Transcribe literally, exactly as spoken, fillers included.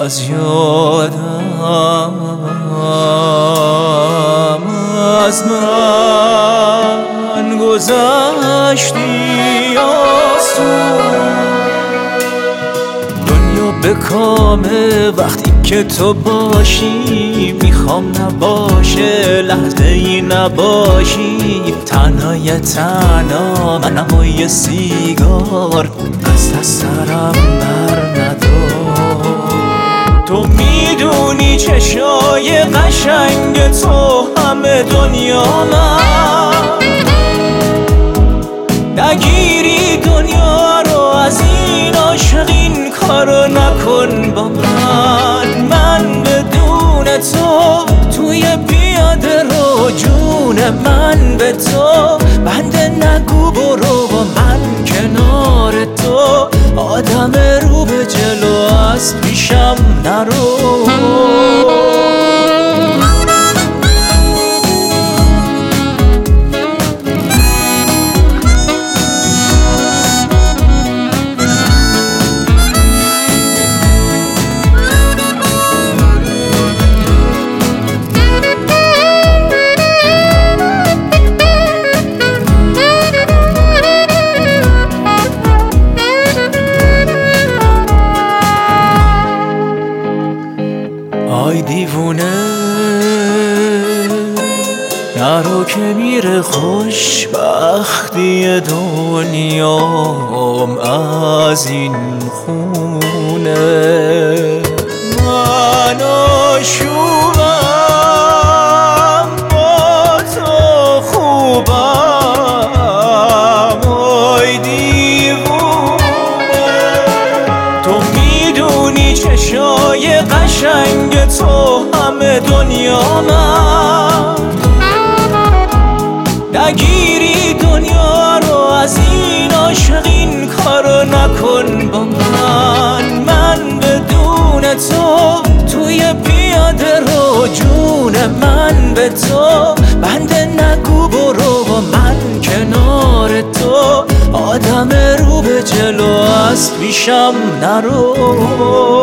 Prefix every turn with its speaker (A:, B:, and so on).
A: از یادم از من گذشتی آسون. دنیا به کامه وقتی که تو باشی، میخوام نباشه لحظه ای نباشی. تنهای تنها منم و یه سیگار از دست سرم بر ندار. تو میدونی چشای قشنگ تو همه دنیا من، نگیری دنیا رو از این عاشق، این کارو نکن با من. من بدون تو توی پیاده رو، جون من به تو بنده نگو برو با من کنار تو. آدم رو به جلو از پیشم نرو. آی دیوونه نرو که میره خوشبختی دنیام از این خونه. من آشوبم با تو خوبم. آی دیوونه تو میدونی چشای قشنگ تو همه دنیا من، نگیری دنیا رو از این عاشق، این کارو نکن با من. من بدون تو توی پیاده رو، جون من به تو بنده نگو برو با من کنار تو. آدم رو به جلو از پیشم نرو.